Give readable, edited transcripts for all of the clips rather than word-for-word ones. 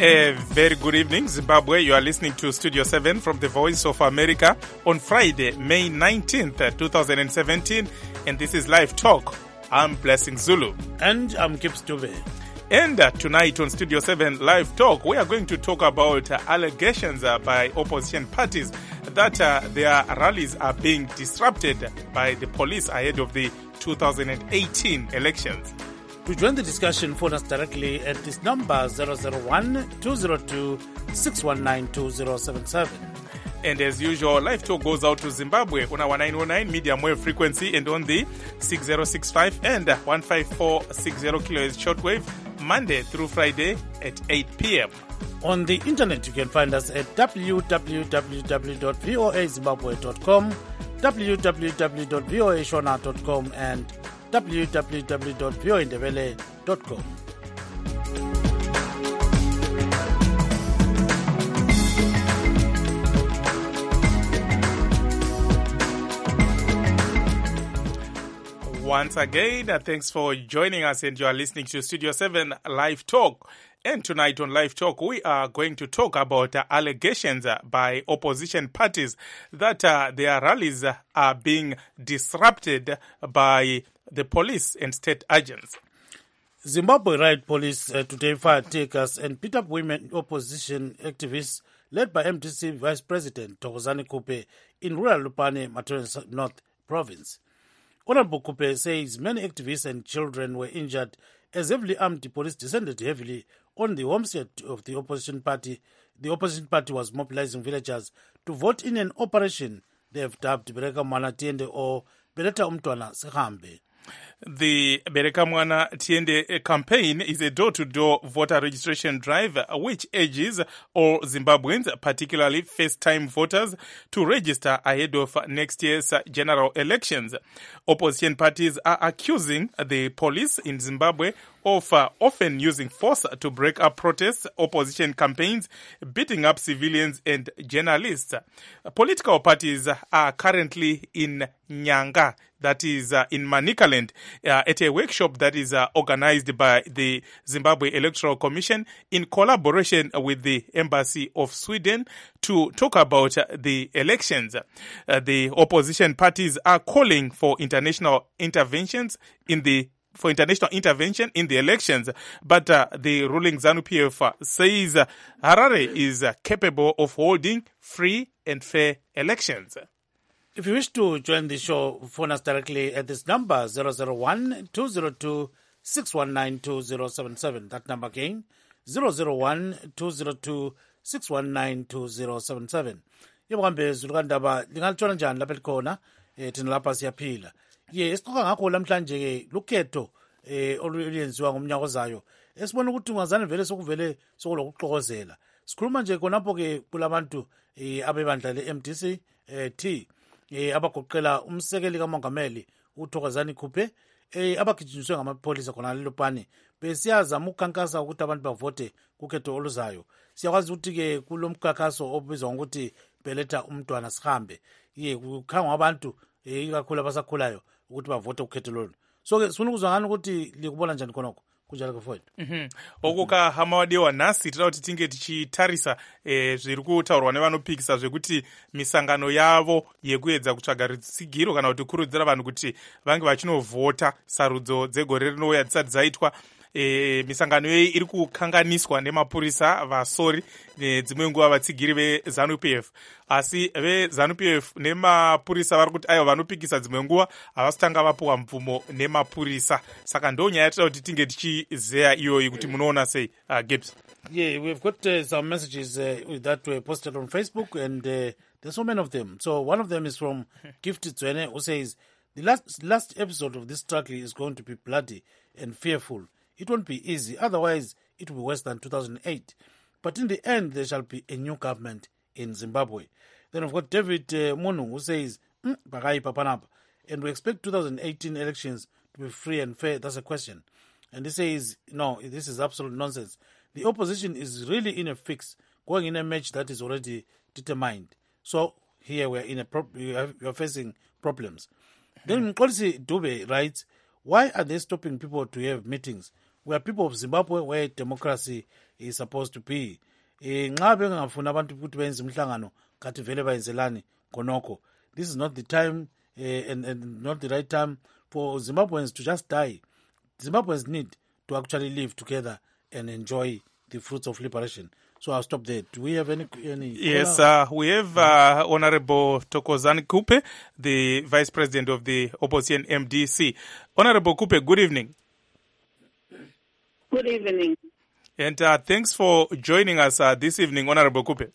A very good evening, Zimbabwe. You are listening to Studio 7 from the Voice of America on Friday, May 19th, 2017. And this is Live Talk. I'm Blessing Zulu. And I'm Gibbs Dube. And tonight on Studio 7 Live Talk, we are going to talk about allegations by opposition parties that their rallies are being disrupted by the police ahead of the 2018 elections. To join the discussion, phone us directly at this number 001-202-619-2077. And as usual, Live Talk goes out to Zimbabwe on our 909 medium wave frequency and on the 6065 and 15460 kilohertz shortwave, Monday through Friday at 8 p.m. On the internet, you can find us at www.voazimbabwe.com, www.voashona.com, and www.voindebele.com. Once again, thanks for joining us, and you are listening to Studio 7 Live Talk. And tonight on Live Talk, we are going to talk about allegations by opposition parties that their rallies are being disrupted by the police and state agents. Zimbabwe Riot Police today fired tear gas and beat up women opposition activists led by MDC Vice President Thokozani Kupe in rural Lupane, Mathones North Province. Honorable Kupe says many activists and children were injured as heavily armed police descended heavily on the homestead of the opposition party. The opposition party was mobilizing villagers to vote in an operation they have dubbed Bereka Mwana Tiende or Beleta Umntwana Sihambe. The Bereka Mwana Tiende campaign is a door-to-door voter registration drive which urges all Zimbabweans, particularly first-time voters, to register ahead of next year's general elections. Opposition parties are accusing the police in Zimbabwe of often using force to break up protests, opposition campaigns, beating up civilians and journalists. Political parties are currently in Nyanga, that is in Manicaland, at a workshop that is organized by the Zimbabwe Electoral Commission in collaboration with the Embassy of Sweden to talk about the elections. The opposition parties are calling for international intervention in the elections, but the ruling ZANU-PF says Harare is capable of holding free and fair elections. If you wish to join the show, phone us directly at this number 001-202-619-2077. That number again, 001-202-619-2077. Yebambe zulukandaba lingaluthola njani lapha likhona thina lapha siyaphila. Esiqoka ngakho lamhlanje ke lukhetho oluyenziwa ngomnyaka ozayo. Esibona ukuthi ungazane vele sokuvele sokulokuxokozela. Sikhuluma nje khonapho ke kulabantu abebandla le-MDC T abagoqela umsekeli kamongameli uThokozani Kupe abagijinyiswe ngamapholisa khona lelopane besiyazama ukukhankasa ukuthi abantu bavote kukhetho oluzayo. Siyakwazi ukuthi ke kulomkhankaso obizwa ngokuthi Beleta Umntwana Sihambe kukhangwa abantu ikakhulu abasakhulayo ukuthi bavote ukhetho lolu. So ke sifuna ukuzwa ngani ukuthi likubona njani khonokho kunjalo ke mfowethu. Okuka hamawadewa nasi tinoda kuti tinge tichitarisa zviri kutaurwa nevanopikisa zvekuti misangano yavo yekuedza kutsvaga rutsigiro kana kuti kurudzira vanhu kuti vange vachinovhota sarudzo dzegore rinouya dzisati dzaitwa. Misangano iyi iri kukanganiswa nemapurisa vasori nedzimwe nguva vatsigiri veZANU-PF, asi veZANU-PF nemapurisa vari kuti aivo vanopikisa dzimwe nguva havasitanga vapuwa mvumo nemapurisa. Saka ndo nyaya yatida kuti tinge tichizeya iyoyi kuti munoona sei, Gibbs? Yeah, we've got some messages that were posted on Facebook, and there's so many of them. So one of them is from Gifted Zwene, who says, the last episode of this struggle is going to be bloody and fearful. It won't be easy, otherwise it will be worse than 2008. But in the end, there shall be a new government in Zimbabwe. Then we've got David Munu, who says, Bagai Papanapa, and we expect 2018 elections to be free and fair. That's a question. And he says, no, this is absolute nonsense. The opposition is really in a fix, going in a match that is already determined. So here we are facing problems. Then Nkolisi Dube writes, why are they stopping people to have meetings we are people of Zimbabwe where democracy is supposed to be. Nxa bengafuna abantu ukuthi benze umhlangano kathi vele bayenzelani khonokho. This is not the time and not the right time for Zimbabweans to just die. Zimbabweans need to actually live together and enjoy the fruits of liberation. So I'll stop there. Do we have any Yes, we have Honorable Thokozani Kupe, the Vice President of the Opposition MDC. Honorable Kupe, good evening. Good evening. And thanks for joining us this evening, Honorable Kupe.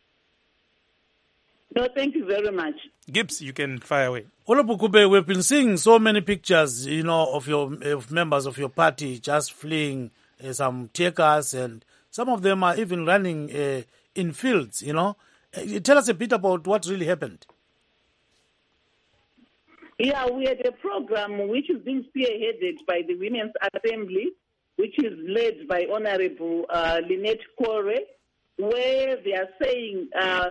No, thank you very much. Gibbs, you can fire away. Honorable Kupe, we've been seeing so many pictures, of members of your party just fleeing some tear gas, and some of them are even running in fields, Tell us a bit about what really happened. Yeah, we had a program which is being spearheaded by the Women's Assembly, which is led by Honorable Lynette Kore, where they are saying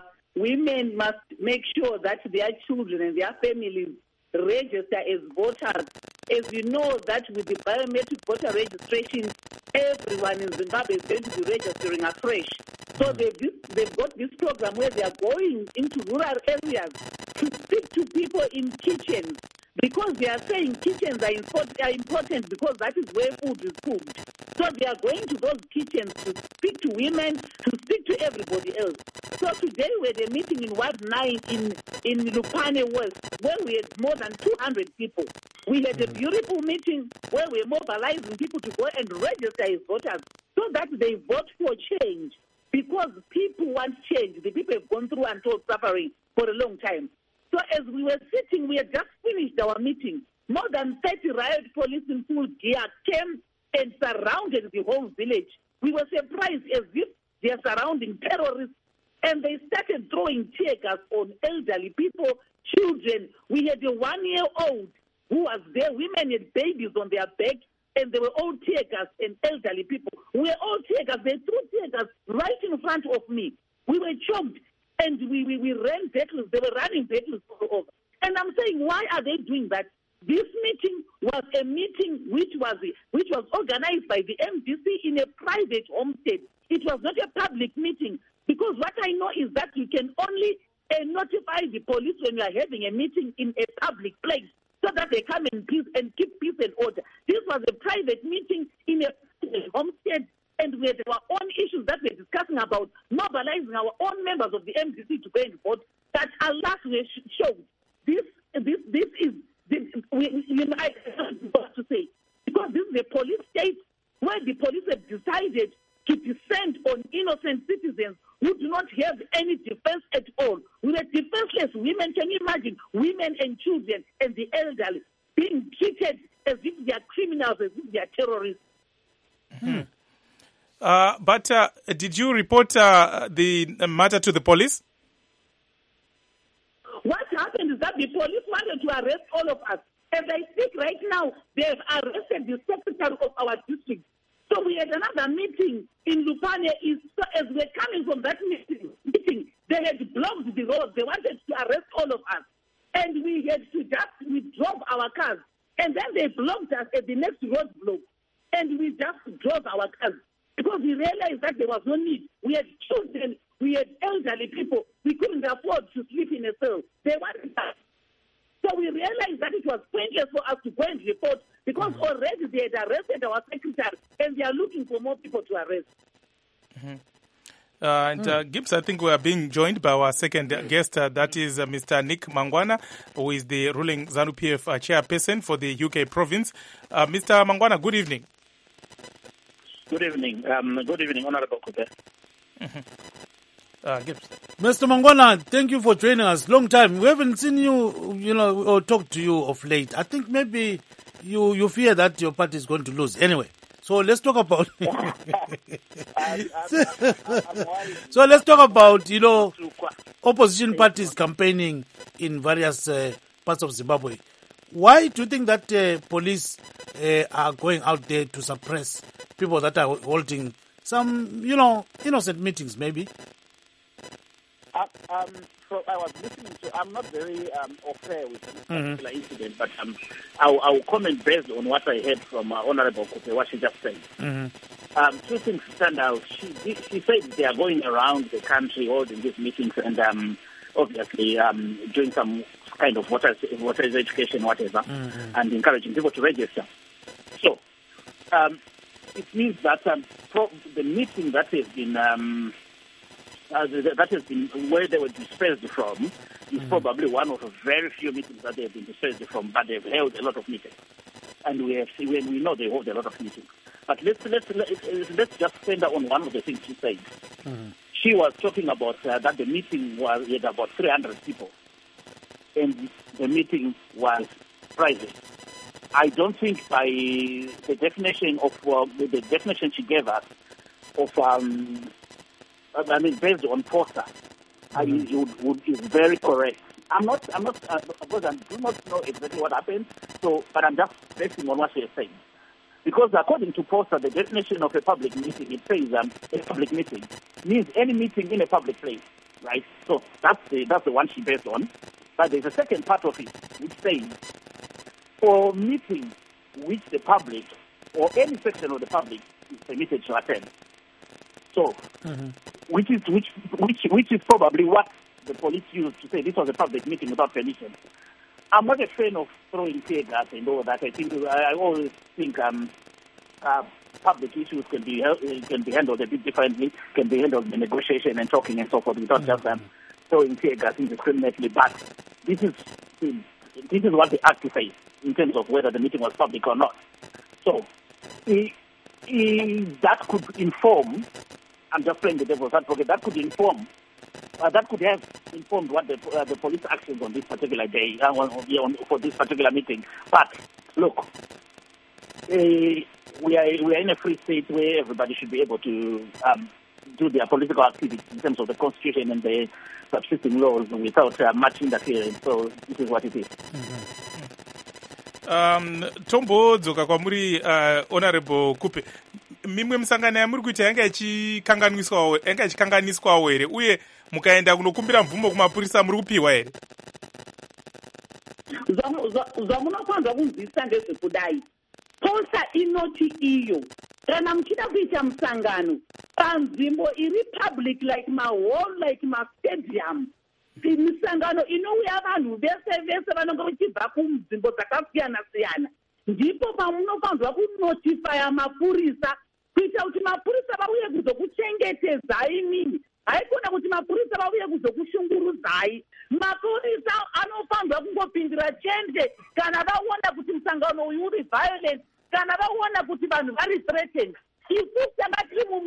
women must make sure that their children and their families register as voters. As you know, that with the biometric voter registration, everyone in Zimbabwe is going to be registering afresh. So they've got this program where they are going into rural areas to speak to people in kitchens, because they are saying kitchens are important because that is where food is cooked. So they are going to those kitchens to speak to women, to speak to everybody else. So today we had a meeting in Ward 9 in Lupane West, where we had more than 200 people. We had a beautiful meeting where we were mobilizing people to go and register as voters so that they vote for change, because people want change. The people have gone through untold suffering for a long time. So as we were sitting, we had just finished our meeting. More than 30 riot police in full gear came and surrounded the whole village. We were surprised as if they are surrounding terrorists, and they started throwing tear gas on elderly people, children. We had a 1-year-old who was there. Women had babies on their back, and they were all tear gas, and elderly people. We were all tear gas. They threw tear gas right in front of me. We were choked, and we ran battles. They were running battles all over. And I'm saying, why are they doing that? This meeting was a meeting which was organized by the MDC in a private homestead. It was not a public meeting, because what I know is that you can only notify the police when you are having a meeting in a public place, so that they come in peace and keep peace and order. This was a private meeting in a homestead, and we had our own issues that we're discussing about mobilizing our own members of the MDC to go and vote. That alas, we showed this is. I don't know what to say, because this is a police state where the police have decided to descend on innocent citizens who do not have any defense at all. We were defenseless women. Can you imagine women and children and the elderly being treated as if they are criminals, as if they are terrorists? But did you report the matter to the police? What happened is that the police wanted to arrest all of us. As I speak right now, they have arrested the secretary of our district. So we had another meeting in Lupane East. So as we're coming from that meeting, they had blocked the road. They wanted to arrest all of us. And we had to we drove our cars. And then they blocked us at the next roadblock. And we just drove our cars, because we realized that there was no need. We had children, we had elderly people. We couldn't afford to sleep in a cell. They wanted us. So we realized that it was pointless for us to go and report, because already they had arrested our secretary, and they are looking for more people to arrest. Gibbs, I think we are being joined by our second guest, that is Mr. Nick Mangwana, who is the ruling ZANU-PF chairperson for the UK province. Mr. Mangwana, good evening. Good evening. Good evening, Honorable Kupe. Gibbs. Mr. Mangwana, thank you for joining us. Long time. We haven't seen you, or talked to you of late. I think maybe you fear that your party is going to lose. Anyway, so let's talk about. So let's talk about opposition parties campaigning in various parts of Zimbabwe. Why do you think that police are going out there to suppress people that are holding some, innocent meetings, maybe? was listening to. I'm not very au fait with this particular incident, but I'll comment based on what I heard from Honorable Kupe, what she just said. Two things stand out. She said they are going around the country holding these meetings and obviously doing some kind of water education, whatever, and encouraging people to register. So it means that the meeting that has been where they were dispersed from is probably one of the very few meetings that they have been dispersed from, but they've held a lot of meetings, and we know they hold a lot of meetings. But let's just center on one of the things she said. She was talking about that the meeting was at about 300 people, and the meeting was private. I don't think by the definition of the definition she gave us of based on POSA, is very correct. I do not know exactly what happened, but I'm just basing on what she is saying. Because according to POSA, the definition of a public meeting, it says a public meeting means any meeting in a public place, right? So that's the one she based on. But there's a second part of it which says for meetings which the public or any section of the public is permitted to attend. So, which is probably what the police used to say this was a public meeting without permission. I'm not a fan of throwing tear gas and all that. I always think public issues can be handled a bit differently, can be handled in negotiation and talking and so forth without just throwing tear gas indiscriminately. But this is what the Act says in terms of whether the meeting was public or not. So that could inform. I'm just playing the devil's advocate. That could inform. That could have informed what the police actions on this particular day, for this particular meeting. But look, we are in a free state where everybody should be able to do their political activities in terms of the constitution and the subsisting laws without much interference. So this is what it is. Tombodzoka kwamuri Honorable Kupe, mimwe misangano yamuri kuita yanga ichikanganiswawo here uye mukaenda kunokumbira mvumo kumapurisa muri kupiwa here? Zvamunofanirwa kunzwisisa ndezvekudai. POSA inoti iyo kana muchida kuita musangano panzvimbo iri public like mahall like mastadium, misangano inouya vanhu vese vanonge vachibva kunzvimbo dzakasiyana siyana, ndipo pamunofanirwa kunotifaya mapurisa kuita kuti mapurisa vauye kuzokuchengetedzai mini. Haikona kuti mapurisa vauye kuzokushungurudzai. Mapurisa anofanirwa kungopindira chende kana vaona kuti musangano uyu uri violent, kana vaona kuti vanhu vari threatened. Isusu tanga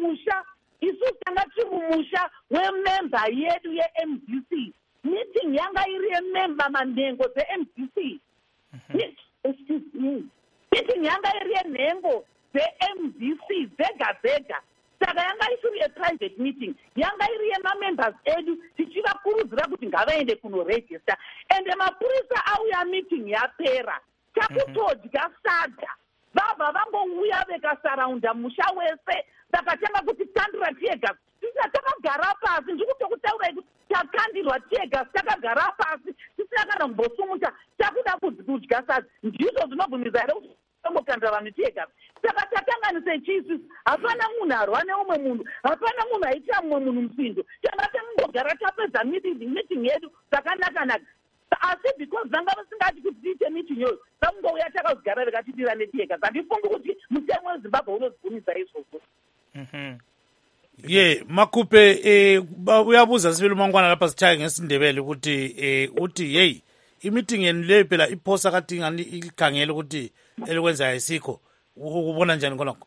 tiri mumusha wememba yedu yeMDC. Meeting yanga iri yememba manhengo dzeMDC. Excuse me. Meeting yanga iri yenhengo dzeMDC dzega. Saka yanga isiri a private meeting. Yanga iri yemamembers edu tichivakurudzira kuti ngavaende kunoregister. Ende mapurisa auya meeting yapera. Takutodya sadza. Vabva vangouya vekasaraunda musha wese. Takatanga kuti tandira tiega. Tisina takagara pasi. Ndikutokutaurai kuti takandirwa tiega. Takagara pasi. Tisina kana kumbosumuta. Takuda kudya sadza. Ndizvo zvinobvumidza here kuti tangokandira vanhu tiega. Saka tatanganise chisu. Hapana munhu arwa neumwe munhu. Hapana munhu aitira mumwe munhu musindo. Tanga tangogara tapedza meeting yedu zvakanaka. Asi because vanga vasingati kuti tiite meeting yo, vangouya takagara vakatitira netiega. Handifungi kuti mutemo weZimbabwe unozibvumidza izvozvo. Makupe uyabuza sibili mangwana lapha sithaya ngesindebele ukuthi uthi hey i-meeting yenu le phela iPOSA kati ngani ikhangela ukuthi elikwenza ayisikho, ubona njani konakho?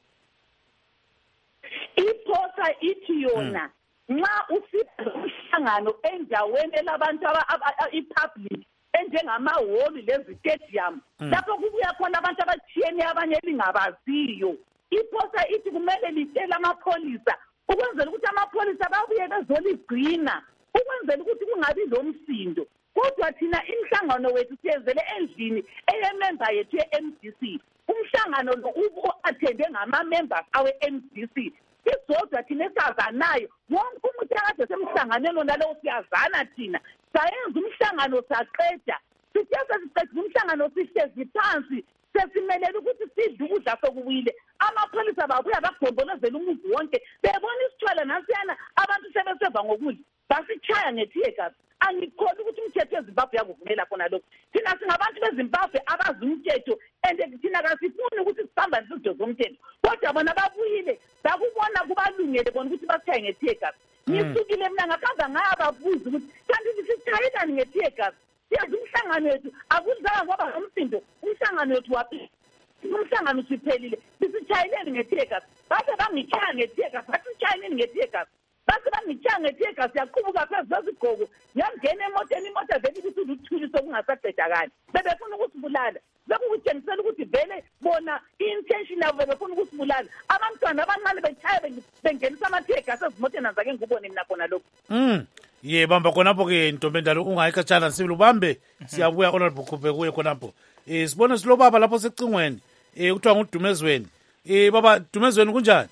iPOSA ithi yona nxa usipha umhlangano endaweni elabantu i-public enjengamahholi lezistadium lapho kubuya khona abantu abathiyene abanye elingabaziyo, iPOSA ithi kumele litshele amapholisa ukwenzela ukuthi amapholisa babuye bezoligcina ukwenzela ukuthi kungabi lomsindo. Kodwa thina imhlangano wethu siyezele endlini eyememba yethu ye-MDC. Umhlangano lo ubu-attende ngama-members awe-MDC. isodwa thina esazanayo wonke umuntu akade semhlanganweni nalowo siyazana thina sayenza umhlangano saqeda sithe sesiqedile umhlangano sihlezi phansi sesimelele ukuthi sidle ukudla sokubuyile amapholisa babuya bagombolozela umuzi wonke bebona isithwala nasiyana abantu sebeseva ngokudla basitshaya ngethiyekazi angikholwa ukuthi umthetho weZimbabwe yakuvumela khona lokho thina singabantu beZimbabwe abazi umthetho and thina kasifuni ukuthi sihambane izinto zomthetho kodwa bona babuyile bakubona kubalungele bona ukuthi basitshaye ngethiyekazi ngisukile mina ngakaza ngayababuza ukuthi kanti sisitshayelani ngethiyekazi siyazi umhlangano wethu akuzanga ngoba nomsindo umhlangano wethu wapi umhlangano siphelile sisitshayeleni ngethiyekazi base bangitshaya ngethiyekazi bathi sitshayeleni ngethiyekazi base bangitshaya ngethiyekazi yaqhubuka phezu kwezigogo yangena emotweni imoto vele ukuthi uthuli sokungasaqedakali bebefuna ukusibulala bekuthengisela ukuthi vele bona intention yabo bebefuna ukusibulala abantwana abancane betshaya bengenisa amathiyekazi ezimoteni zake ngubone mina khona lokho ye bamba khonapho ke ntombendalo ungayikhatshana sibili ubambe siyabuya honorable khuphe kuye khonapho sibone silobaba lapho secingweni kuthiwa ngudumezweni baba Dumezweni kunjani?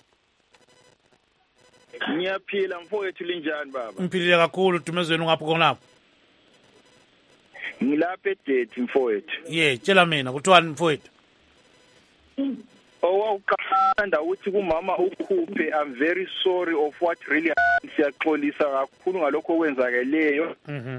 Ngiyaphila mfowethu linjani baba? Ngiphilile kakhulu Dumezweni ngapho khonapho. Ngilapha eDethi mfowethu. Tshela mina kuthiwani mfowethu? Owawuqanda ukuthi kumama ukhuphe I'm very sorry of what really happened. Siyaxolisa kakhulu ngalokho okwenzakeleyo.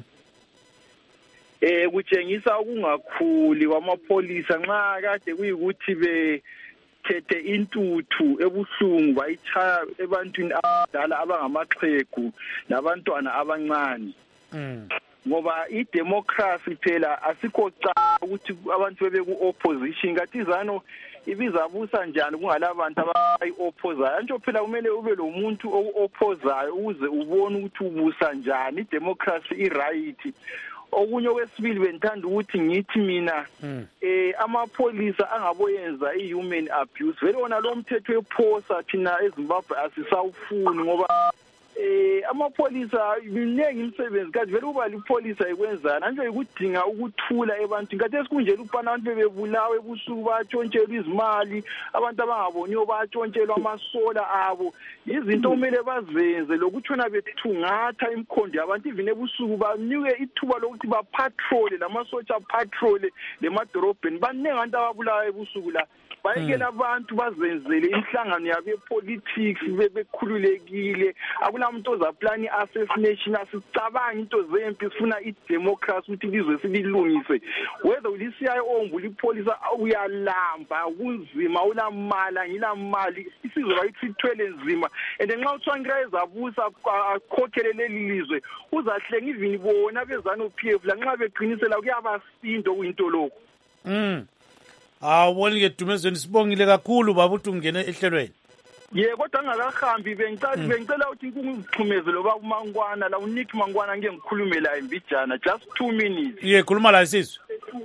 Kutshengisa ukungakhuli kwamapholisa nxa kade kuyikuthi bethethe intuthu ebuhlungu bayitshaya ebantwini abadala abangamaxhegu nabantwana abancane. Ngoba idemocracy phela asikho cha ukuthi abantu bebe ku-opposition kathizano ibizabusa njani kungalabantu abayi-opposayo antsho phela kumele ube lo muntu oku-opposayo ukuze ubone ukuthi ubusa njani idemocracy i-right. Okunye okwesibili bengithanda ukuthi ngithi mina amapholisa angaboyenza i-human abuse vele wona lo mthetho wephosa thina eZimbabwe asisawufuni ngoba amapholisa miningi imisebenzi kanti vele uba lipholisa ikwenzana nje ukudinga ukuthula ebantwini kanti esikunjela ukubana abantu bebebulawa ebusuku bayatshontshela izimali abantu abangaboniyo bayatshontshela amasola abo izinto kumele bazenze lokutshona bethungatha imikhondo yabantu even ebusuku banike ithuba lokuthi bapatrole lamasotsha patrole lemadorobheni baningi abantu ababulawa ebusuku la bayekela abantu bazenzele inhlangano yabo yepolitics bekhululekile akulamuntu ozaplani assassination asicabanga into zempi sifuna idemocracy ukuthi ilizwe sililungise whether ulisiya ombuli ipolisa uyalamba kunzima ulamala ngilamali isizwe bayithi sithwele nzima and nxa uthwankira ezabusa akhokhele leli lizwe uzahlenga even bona bezana uPF la nxa beqinisela kuyabasindo kuyinto lokho awuboni-ke Dumezweni sibongile kakhulu baba ukuthi ungene ehlelweni kodwa ngakahambi bengicela ukuthi ngikuxhumeze loba uMangwana la uNick Mangwana ngeke ngikhulume la imbijana just 2 minutes khuluma la isizwe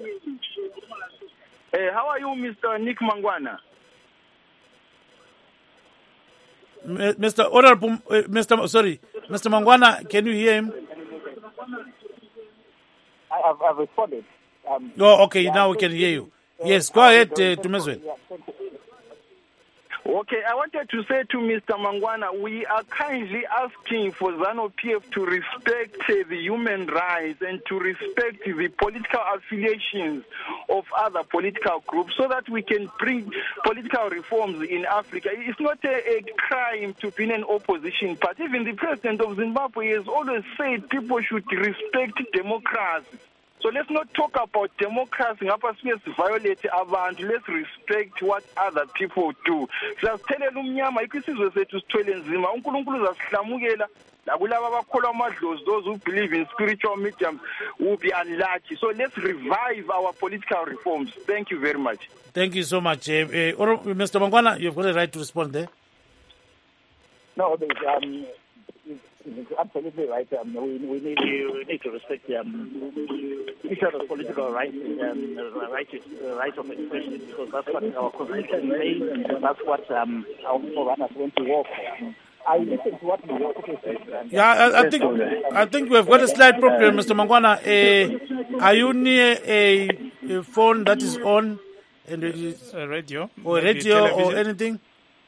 how are you Mr. Nick Mangwana? Mr. Honorable Mr. Mangwana, can you hear him? I've responded. Okay, now we can hear you. Yes, go ahead, Dumezweni. Okay, I wanted to say to Mr. Mangwana, we are kindly asking for ZANU-PF to respect the human rights and to respect the political affiliations of other political groups so that we can bring political reforms in Africa. It's not a crime to be in an opposition party. Even the president of Zimbabwe has always said people should respect democracy. So let's not talk about democracy. Violate abantu. Let's respect what other people do. Siyasthelela umnyama ikwisizwe sethu sithwele nzima. uNkulunkulu uzasihlamukela lakulabo abakholwa amadlozi those who believe in spiritual mediums will be unlucky. So let's revive our political reforms. Thank you very much. Thank you so much. Mr. Mangwana, you've got a right to respond there. No, it's absolutely right. We need to respect each other's political rights and right of expression because that's what our constitution says. That's what our forerunners went to war for. I listen to what you said. I think we've got a slight problem, Mr. Mangwana. Are you near a phone that is on? And radio? Or radio or anything?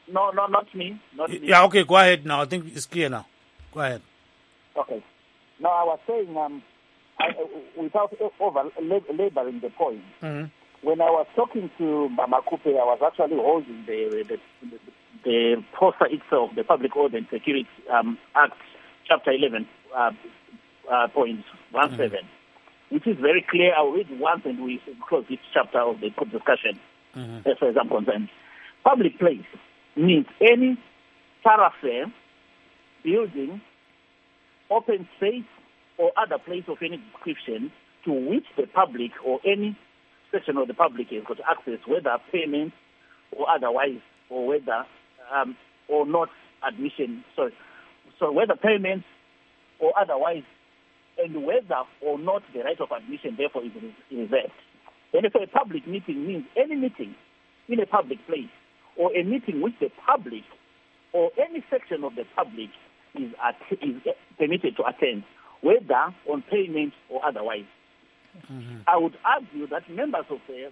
No, not me. Not me. Yeah, okay, go ahead now. I think it's clear now. Go ahead. Okay. Now, I was saying, without laboring the point, when I was talking to Mama Kupe, I was actually holding the poster itself, the Public Order and Security Act, Chapter 11, point 17, which is very clear. I'll read once and we close this chapter of the discussion, as far as I'm concerned. Public place means any thoroughfare, building, open space, or other place of any description to which the public or any section of the public has got access, whether payment or otherwise, or whether or not admission. So whether payment or otherwise, and whether or not the right of admission therefore is reserved. And if a public meeting means any meeting in a public place, or a meeting which the public or any section of the public is permitted to attend, whether on payment or otherwise. I would argue that members of the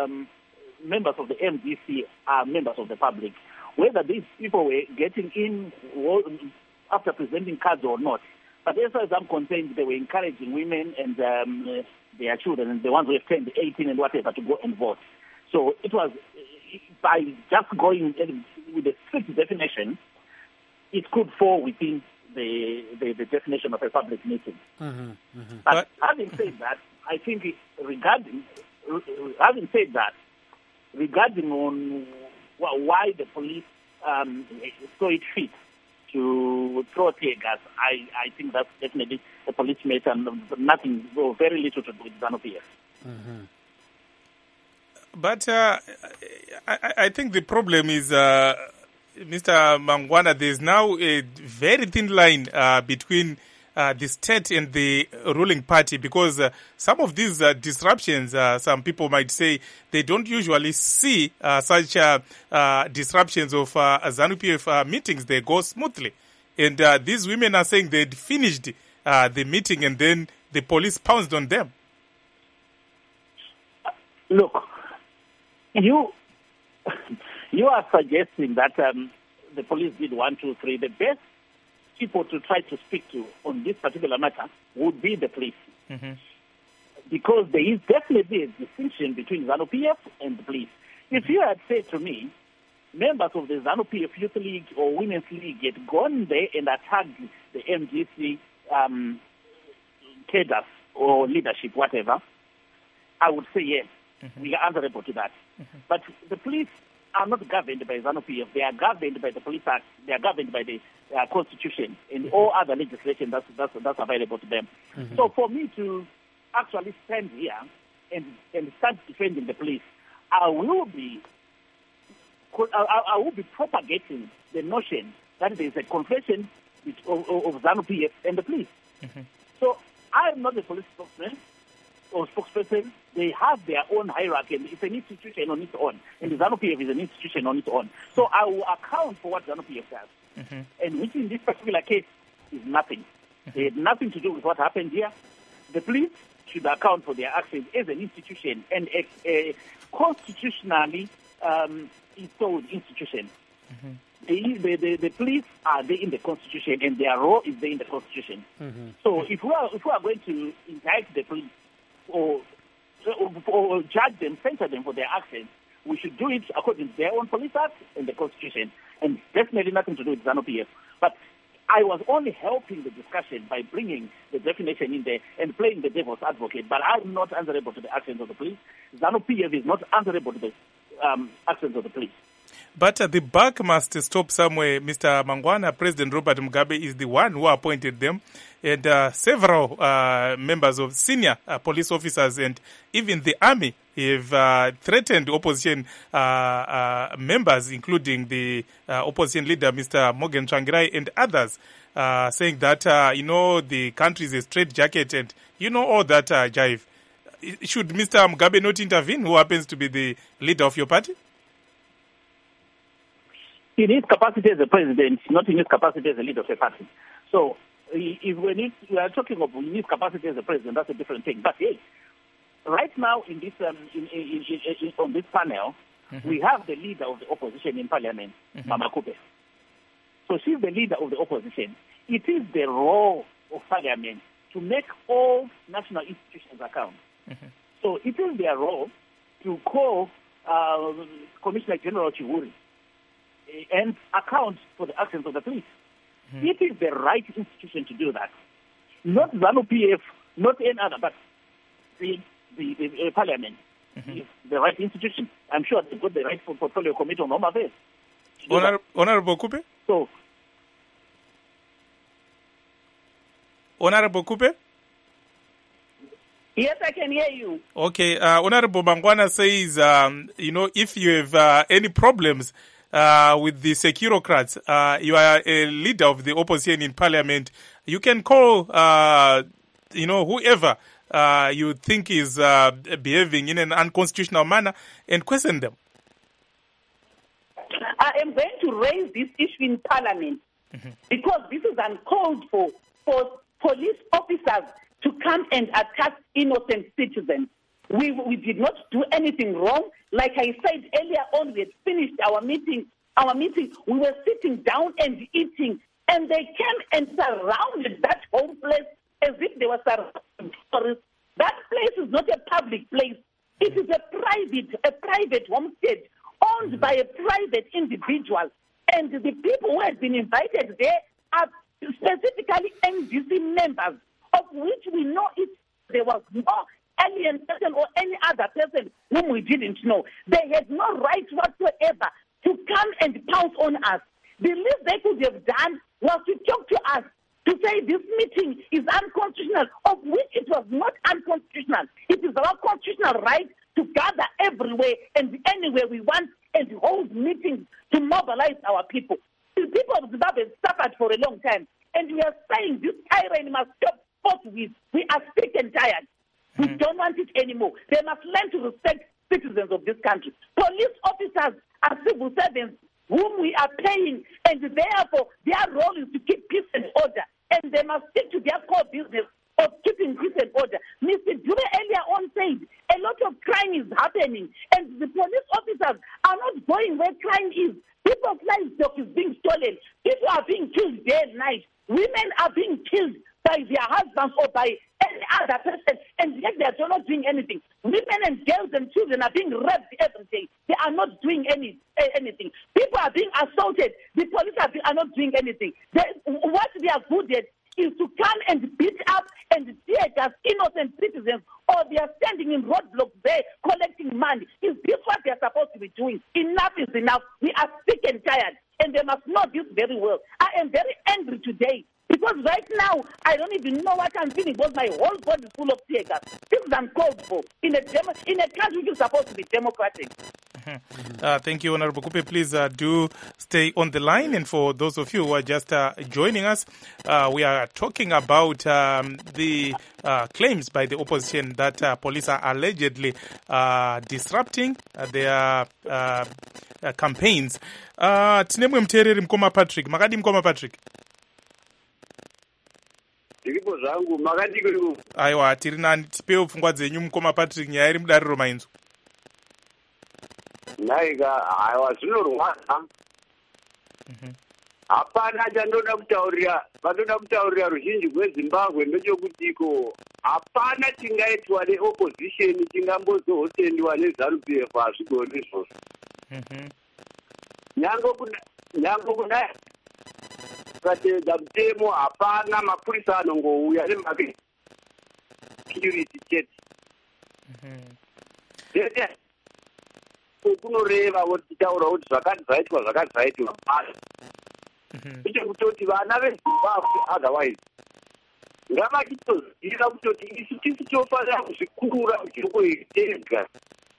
MDC are members of the public, whether these people were getting in after presenting cards or not. But as far as I'm concerned, they were encouraging women and their children, and the ones who have turned 18 and whatever, to go and vote. So it was, by just going with a strict definition, it could fall within the definition of a public meeting. But having said that, I think regarding on why the police saw it fit to throw tear gas, I think that's definitely a police matter, and nothing, or very little to do with ZANU-PF. But I think the problem is, Mr. Mangwana, there's now a very thin line between the state and the ruling party, because some of these disruptions, some people might say, they don't usually see such disruptions of ZANU-PF meetings. They go smoothly. And these women are saying they'd finished the meeting and then the police pounced on them. Look, you are suggesting that the police did 1, 2, 3. The best people to try to speak to on this particular matter would be the police. Because there is definitely a distinction between ZANU-PF and the police. If you had said to me, members of the ZANU-PF Youth League or Women's League had gone there and attacked the MDC cadres or leadership, whatever, I would say yes, we are answerable to that. But the police are not governed by ZANU-PF. They are governed by the Police Act. They are governed by the Constitution and all other legislation that's available to them. So for me to actually stand here and start defending the police, I will be propagating the notion that there is a confession of ZANU-PF and the police. So I am not a police spokesman or spokesperson. They have their own hierarchy, and it's an institution on its own, and the ZANU-PF is an institution on its own. So I will account for what ZANU-PF does, and which in this particular case is nothing. They had nothing to do with what happened here. The police should account for their actions as an institution and a constitutionally installed institution. The police are there in the Constitution, and their role is there in the Constitution. So if we are going to indict the police or judge them, censure them for their actions, we should do it according to their own Police Act and the Constitution, and definitely nothing to do with ZANU-PF. But I was only helping the discussion by bringing the definition in there and playing the devil's advocate, but I'm not answerable to the actions of the police. ZANU-PF is not answerable to the actions of the police. But the buck must stop somewhere, Mr. Mangwana. President Robert Mugabe is the one who appointed them, and several members of senior police officers and even the army have threatened opposition members, including the opposition leader, Mr. Morgan Tsvangirai, and others, saying that, the country is a straitjacket and, all that jive. Should Mr. Mugabe not intervene, who happens to be the leader of your party? In his capacity as a president, not in his capacity as a leader of a party. So, when we are talking of in his capacity as a president, that's a different thing. But yes, right now in this on this panel, we have the leader of the opposition in parliament, Mama Kupe. So she's the leader of the opposition. It is the role of parliament to make all national institutions account. So it is their role to call Commissioner General Chihuri and account for the actions of the police. It is the right institution to do that. Not ZANU-PF, not any other, but the parliament is the right institution. I'm sure they've got the right for Portfolio Committee on Home Affairs. Honorable Kupe? So, Honorable Kupe? Yes, I can hear you. Okay, Honorable Mangwana says, if you have any problems with the Securocrats, you are a leader of the opposition in parliament, you can call, whoever you think is behaving in an unconstitutional manner and question them. I am going to raise this issue in parliament because this is uncalled for police officers to come and attack innocent citizens. We did not do anything wrong. Like I said earlier on, we had finished our meeting. We were sitting down and eating, and they came and surrounded that whole place as if they were surrounded tourists. That place is not a public place. It is a private homestead owned by a private individual. And the people who had been invited there are specifically NDC members, of which we know if there was no alien person or any other person whom we didn't know. They had no right whatsoever to come and pounce on us. The least they could have done was to talk to us, to say this meeting is unconstitutional, of which it was not unconstitutional. It is our constitutional right to gather everywhere and anywhere we want and hold meetings to mobilize our people. The people of Zimbabwe have suffered for a long time, and we are saying this tyranny must stop forthwith. We are sick and tired. We don't want it anymore. They must learn to respect citizens of this country. Police officers are civil servants whom we are paying, and therefore their role is to keep peace and order, and they must stick to their core business of keeping peace and order. Mr. Dube earlier on said a lot of crime is happening, and the police officers are not going where crime is. People's livestock is being stolen. People are being killed day and night. Women are being killed by their husbands or by any other person, and yet they are not doing anything. Women and girls and children are being raped every day. They are not doing anything. People are being assaulted. The police are not doing anything. What they are good at is to come and beat up and tear gas innocent citizens, or they are standing in roadblocks there collecting money. Is this what they are supposed to be doing? Enough is enough. We are sick and tired, and they must know this very well. I am very angry today because right now I don't even know what I'm feeling because my whole body is full of tear gas. This is uncalled for in a country which is supposed to be democratic. Thank you, Honorable Kupe. Please do stay on the line. And for those of you who are just joining us, we are talking about the claims by the opposition that police are allegedly disrupting their campaigns. Tinemwe mtereri Mkoma Patrick. Makadi Mkoma Patrick. Aiwa, tiri nani tipeo pfungwa dzenyu Mkoma Patrick, nyaya iri mudariro mainzo. Naiga aiwa zvinorwadza. Hapana chandoda kutaurira ruzhinji rweZimbabwe ndechokutiko hapana chingaitwa neopposition chingambozohotendwa neZANU-PF hazvigoni izvozvo. Nyango kudai ukateedza mutemo hapana mapurisa anongouya nemhaka security chete. Kunoreva tichitaura kuti zvakati zvaitwa pasi. Icho kutoti vana veZimbabwe otherwise ngavachitoziva kutoti isu tisi tofanira kuzvikurura muchiruko tega.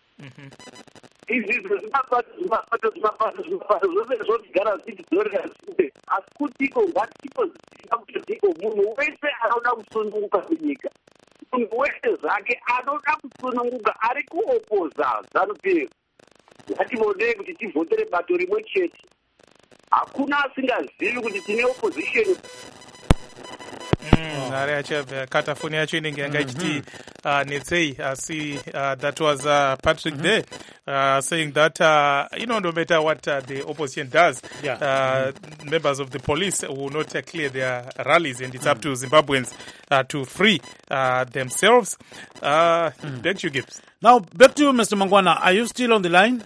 Izvi zvimapato zvose zvotigara zvichidzorea shure, asi kutiko ngatichitoziva kutotiko munhu wese anoda kusununguka munyika, munhu wese zvake anoda kusununguka ari kuopoza ZANU-PF, ngativonei kuti tivhotere bato rimwe chete. Hakuna asingazivi kuti tine opposition. nhare yacho katafoni yacho inenge yanga ichiti netsei asi that was Patrick there saying that no matter what the opposition does, members of the police will not clear their rallies, and it's up to Zimbabweans to free themselves. Back to you, Gibbs. Now, back to you, Mr. Mangwana. Are you still on the line?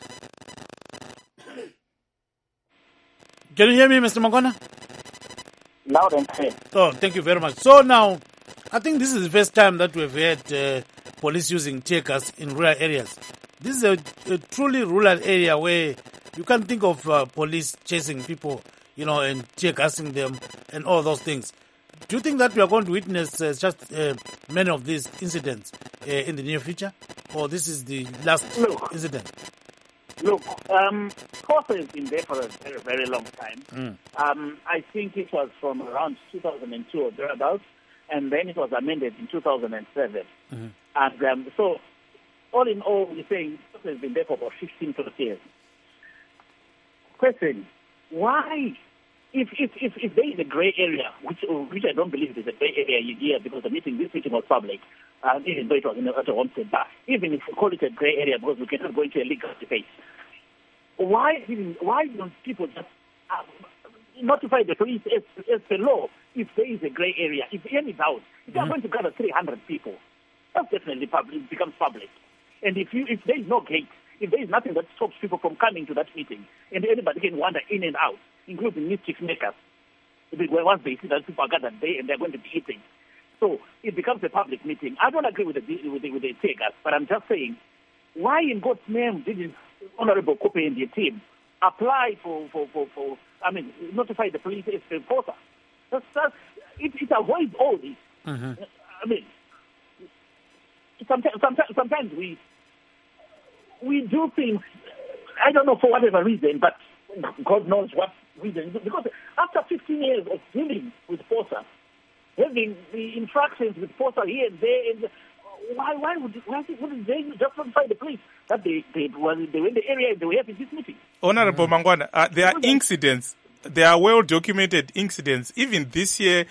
Can you hear me, Mr. Mangwana? Loud and clear. Oh, thank you very much. So now, I think this is the first time that we've had police using tear gas in rural areas. This is a truly rural area where you can't think of police chasing people, and tear gassing them and all those things. Do you think that we are going to witness just many of these incidents in the near future? Or this is the last incident? Look, COSA has been there for a very, very long time. I think it was from around 2002 or thereabouts, and then it was amended in 2007. And so, all in all, we're saying COSA has been there for about 15 plus years. Question, why, if there is a grey area, which I don't believe is a grey area here because this meeting was public, even though it was at a homestead bar, even if we call it a grey area because we cannot go into a legal debate, why don't people just notify the police as per law if there is a grey area? If any doubt, if you are going to gather 300 people, that's definitely public, it becomes public. And if there is no gate, if there is nothing that stops people from coming to that meeting, and anybody can wander in and out, including mischief makers, once they see that people are gathered there and they're going to be eating. So it becomes a public meeting. I don't agree with the tear gas, but I'm just saying, why in God's name didn't Honorable Kope and the team apply notify the police as the enforcer? It avoids all this. I mean, sometimes we do things, I don't know for whatever reason, but God knows what reason. Because after 15 years of dealing with FOSA, having the infractions with FOSA here and there, and why wouldn't they just notify the police that they were in the area and they were having this meeting? Honorable Mangwana, there are incidents, there are well-documented incidents. Even this year,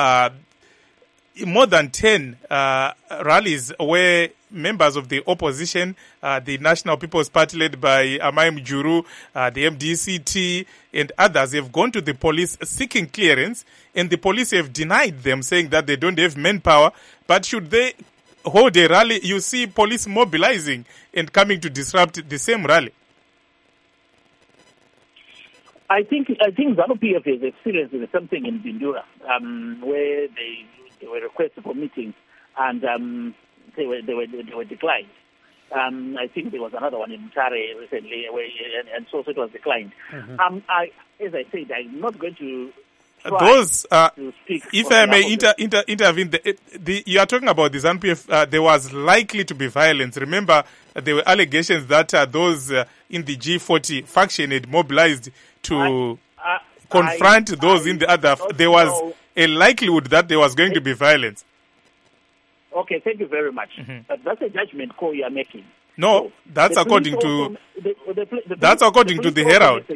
more than 10 rallies where members of the opposition, the National People's Party led by Amaim Juru, the MDCT and others have gone to the police seeking clearance, and the police have denied them, saying that they don't have manpower. But should they hold a rally, you see police mobilizing and coming to disrupt the same rally. I think ZANU-PF has experienced something in Bindura, where they were requested for meetings and they were declined. I think there was another one in Mutare recently, and so it was declined. As I said, I'm not going to those, if I may intervene, you are talking about the ZANU-PF, there was likely to be violence. Remember, there were allegations that those in the G40 faction had mobilized to confront those in the other. There was a likelihood that there was going to be violence. Okay, thank you very much. That's a judgment call you are making. No, that's according to the Herald.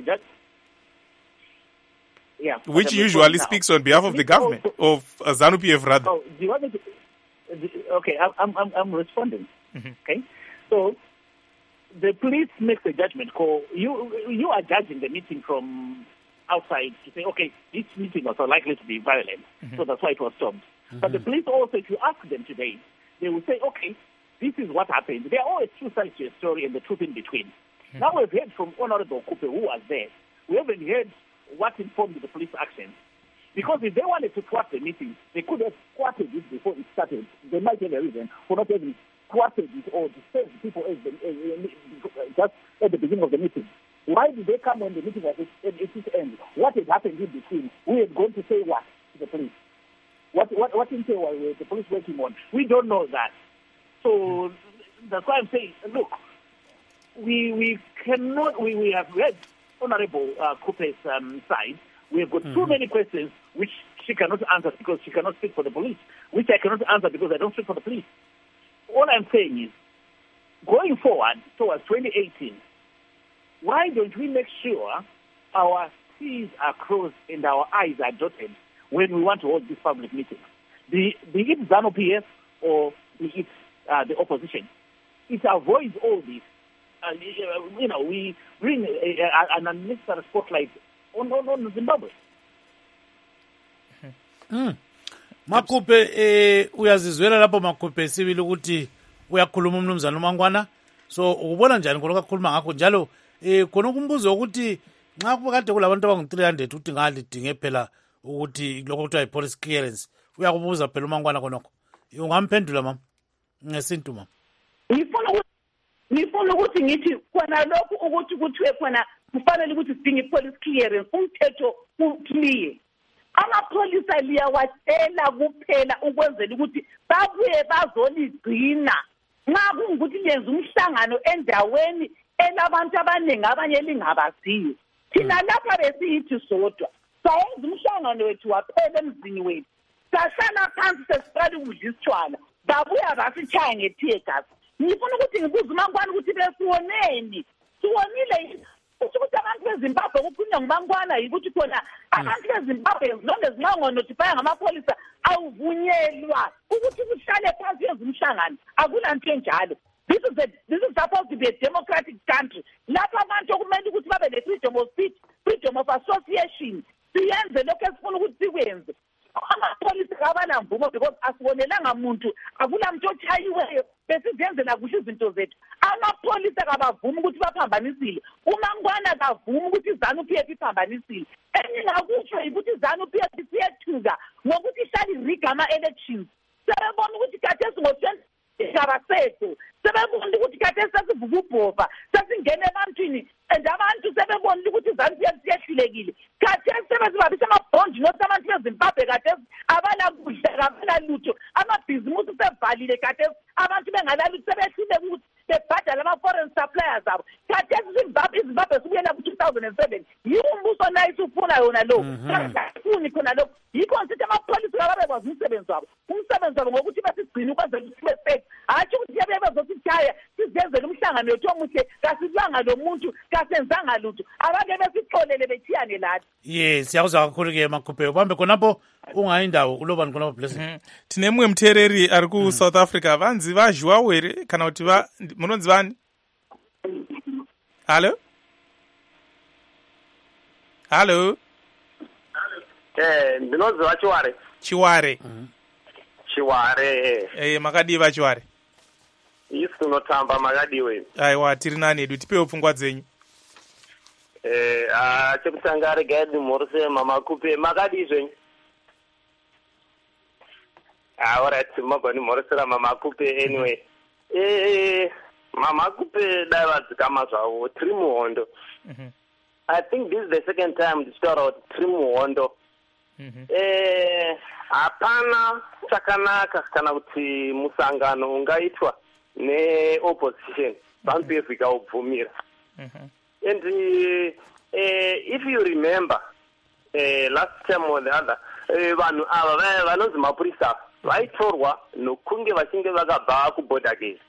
Yeah, which usually speaks on behalf of the government, of ZANU-PF rather. Oh, do you want me to? Okay, I'm responding. Okay, so the police makes a judgment call. You are judging the meeting from outside to say, okay, this meeting was likely to be violent, so that's why it was stopped. But the police also, if you ask them today, they will say, okay, this is what happened. There are always two sides to a story and the truth in between. Now we've heard from Honorable Kope, who was there. We haven't heard what informed the police action. Because if they wanted to thwart the meeting, they could have thwarted it before it started. They might have a reason for not having thwarted it or disturbed people just at the beginning of the meeting. Why did they come when the meeting was at its end? What had happened in between? We had gone to say what to the police? What intel were the police working on? We don't know that. So that's why I'm saying, look, we cannot, we have read Honorable Kope's side. We have got too many questions which she cannot answer because she cannot speak for the police, which I cannot answer because I don't speak for the police. All I'm saying is, going forward towards 2018, why don't we make sure our T's are crossed and our I's are dotted when we want to hold this public meeting? be it ZANU-PF or be it the opposition. It avoids all this. We bring an unnecessary spotlight on Zimbabwe. Makupe uyazizwela lapho Makupe sibili ukuthi uyakhuluma umnumzana uMangwana, so ubona njani khona kakhuluma ngakho njalo khona kumbuzo ukuthi nxa kade kulabantu abangu-300 uthi ngalidinge phela ukuthi lokho kuthiwa yi-police clearance, uyakubuza phela uMangwana khonokho, ungamphendula mama ngesintu mama? Ngifuna ukuthi ngithi khona lokhu ukuthi kuthiwe khona kufanele ukuthi sidinge i-police clearance, umthetho uclear. Amapholisa liyawatshela kuphela ukwenzela ukuthi babuye bazoligcina nxa kungukuthi lenza umhlangano endaweni elabantu abaningi abanye lingabaziyo. Thina lapha besiyithi sodwa sayenza umhlangano wethu waphela emzini wethu, sahlala phansi sesiqala ukudla isitshwala, babuya basitshaya nge-tear gas. Ngifuna ukuthi ngibuze uMangwana ukuthi besiwoneni, siwonile ukuthi abantu beZimbabwe kukhulunywa nguMangwana yikuthi khona abantu beZimbabwe zonke zingangonotifaya ngamapholisa awuvunyelwa ukuthi kuhlale phansi yenza umhlangano. Akulanto enjalo. This is supposed to be a democratic country. Lapha abantu okumele ukuthi babe ne-freedom of speech, freedom of association. Siyenze lokho esifuna ukuthi sikwenze. Amapholisa kabanamvumo because asibonelanga muntu, akulamuntu ochayiweyo, besizenzela kuhle izinto zethu. Amapholisa kabavuma ukuthi baphambanisile, uMangwana kavuma ukuthi ZANU-PF iphambanisile. Engingakusho yikuthi ZANU-PF siyethuka ngokuthi ihlala iriga ama-elections. Sebebona ukuthi khathesi ngo-20 abasekho, sebebona ukuthi khathesi sesivuka ubhova, sesingena ebantwini, and abantu sebebona ukuthi ZANU-PF siyehlulekile. Khathesi sebezibabisa amabhondi nokuthi abantu beZimbabwe khathesi abalakudla, abalalutho, amabhizimusi sevalile khathesi, abantu bengalali sebehluleka ukuthi bebhadala ama-foreign suppliers abo. Khathesi iZimbabwe sikuyela ku-2007, yiwo umbuso nayo isufuna yona lo. Kafuni khona lokho. Yikho ngithi amapholisa kababekwazi umsebenzi wabo ngokuthi besigcine ukwenzela ukuthi sibe-safe. Hatshi ukuthi bebezokuthaya sizenzele umhlangano wethu omuhle, kasibanga lo muntu, kasenzanga lutho. Abake besixolele bethiyane lathi. Yes, siyakuzwa kakhulu-ke Makupe. Ubambe khonapho ungayindawo ulobani khonapho blessing. Tine mumwe muteereri ari kuSouth Africa, vanzi vazhiwawo here kana kuti munonzi vani? Halo? Halo? Ndinoziva Chiware. Chiware. Chiware. Makadiva Chiware. Isi unotamba makadiwe. Aiwa, tiri nani edu, tipewo pfungwa dzenyu. Chekutanga regadi Morse Makupe makadi zvenyu. Alright, magoni Morse Makupe anyway. Makupe dai vadzikama zvavo tiri muhondo. I think this is the second time tichitaura kuti tiri muhondo. Hapana chakanaka kana kuti musangano ungaitwa ne-opposition ZANU-PF ikaubvumira. And if you remember, last time or the other, vanhu ava vanonzi mapurisa vaitorwa nokunge vachinge vakabva kuborder gate.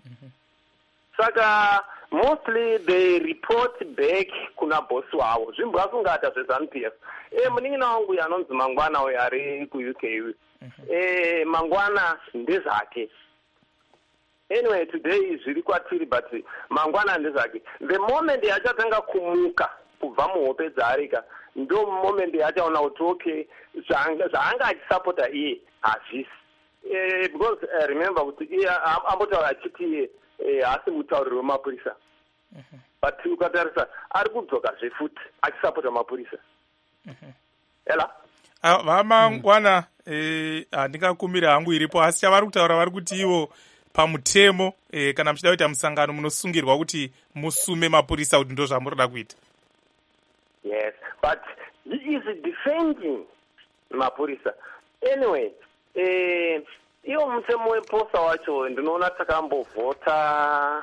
Saka mostly they report back kuna boss wavo. Zvimbo vakungata zveZANU-PF. Munin'ina wangu anonzi Mangwana uyo ari ku-UK uyu. Mangwana ndezake. Anyway, today zviri kwatiri but Mangwana ndezake. The moment achatanga kumuka kubva muhope dzaarika, ndo moment achaona kuti okay, zvaanga achisapota iye hazvisi. Because remember kuti iye ambotaura achiti haasi mutauriri wemapurisa. But ukatarisa ari kudzoka zvefuti achisapota mapurisa. Ela? Vamangwana handingakumira hangu iripo, asi chavari kutaura vari kuti ivo pamutemo kana muchida kuita musangano munosungirwa kuti musume mapurisa kuti ndo zvamurida kuita. Yes, but he is defending mapurisa. Anyway, iwo mutemo weposa wacho ndinoona takambovhota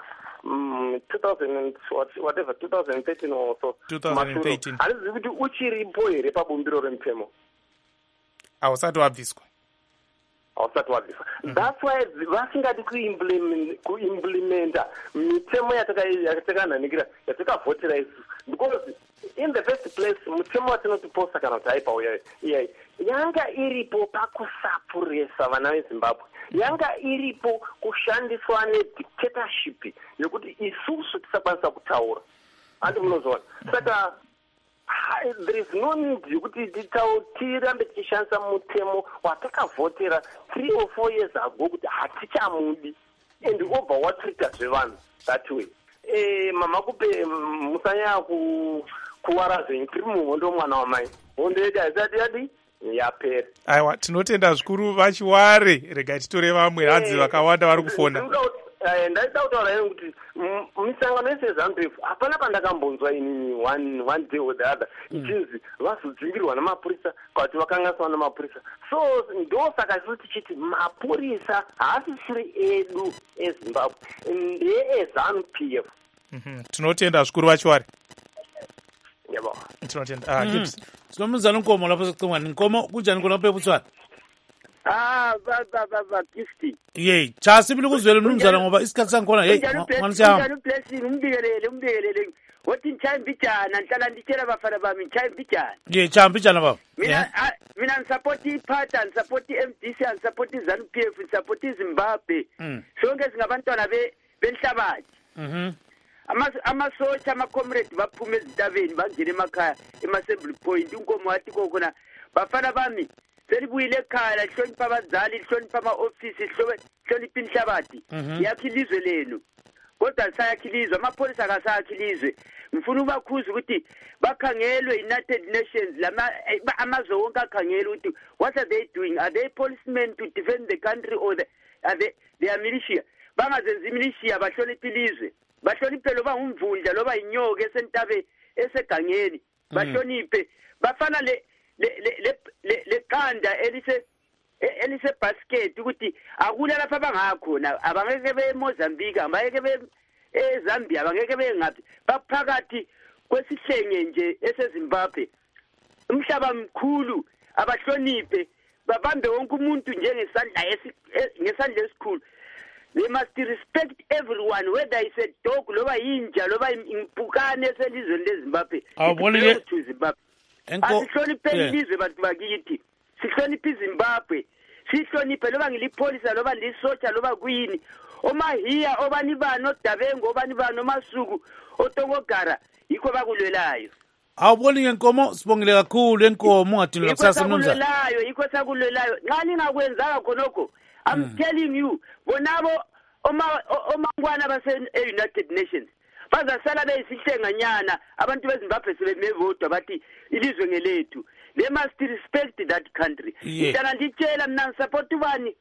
2013 or so. 2013. Handizivi kuti uchiripo here pabumbiro remutemo. Hausati wabviswa. hausati wabvisa. That's why vasingadi kuimplementa mitemo yatakanikira yatakavhotera isusu, because in the first place mutemo watinotiposta kana kuti haipauya iyai yanga iripo pakusapuresa vana vezimbabwe, yanga iripo kushandiswa nedictatorship yekuti isusu tisakwanisa kutaura. Handi munozona saka there is no need yekuti tirambe tichishandisa mutemo watakavhotera 3 or 4 years ago kuti hatichamudi and obva watrita zvevanhu that way. Mama kupe musanya kuwara zvenyu tiri muhondo mwana wamai, hondo yedu haisati yadi yapera. Aiwa, tinotenda zvikuru vachiware. Rega titore vamwe hadzi vakawanda vari kufona. Ndaida kutaura hengu kuti misangano yese yeZANU-PF hapana pandakambonzwa inini one day or the other ichinzi vazodzingirwa namapurisa kuti vakanganiswa namapurisa. So ndo saka isusu tichiti mapurisa haasisiri edu eZimbabwe, ndeeZANU-PF. Tinotenda zvikuru vachiware. Yebo. Tinotenda. Sinomuzana Nkomo lapho sekucingwana. Nkomo kunjani khona lapha eButswana? Gifty. Yey, cha sibili kuzwela mnumzana ngoba isikhathi sangikhona hey, ngwanisiyami. Blessing umbingelele. Wathi nchayimvijana nhlala nditshela abafana bami nchayimvijana. Ye, chambijana baba. Mina ngisupport iPhatha, ngisupport iMDC, ngisupport iZANU-PF, ngisupport iZimbabwe. Sonke singabantwana benhlabathi. Amasotsha ama-comrade baphume ezintabeni bangena emakhaya ema-assembly point. Unkomo wathi khona bafana bami selibuyile ekhaya lihlonipha abazali, lihlonipha ama-ofisi, lihlonipha inhlabathi. Yakha ilizwe lenu. Kodwa lisayakhilizwe, amapolisa akasayakhilizwe. Ngifuna ubakhuza ukuthi bakhangelwe United Nations, amazwe wonke akhangelwe ukuthi what are they doing? Are they policemen to defend the country or they are militia? Bangazenzi militia, bahloniphe ilizwe. Bahloniphe loba ngumvundla loba inyoka esentabeni esegangeni. Bahloniphe. Bafana le qanda elise basket ukuthi akula lapha bangakhona, abangeke beMozambique, abangeke beZambia, abangeke bengaphi, baphakathi kwesihlenge nje eseZimbabwe. Umhlaba mkhulu, abahloniphe, babambe wonke umuntu ngesandla esikhulu. They must respect everyone, whether it's a dog, loba inja, loba impukane eselizweni leZimbabwe. Awubonile to Zimbabwe. Asihloniphe ilizwe bantu bakithi. Sihloniphe iZimbabwe. Sihloniphe loba ngilipolisa loba lisotsha loba kuyini. Omahiya obani bani odabengo obani bani omasuku otokogara yikho bakulwelayo. Awubonile Nkomo, sibongile kakhulu Nkomo ngathini lakusasa mnumzana. Yikho sakulwelayo. Nxa ningakwenzanga khonokho, I'm telling you, bonabo omangwana base-United Nations bazasala beyisihlenganyana, abantu beZimbabwe sebemevodwa bathi ilizwe ngelethu. They must respect that country. Ngidala nditshela mina ngisupport ubani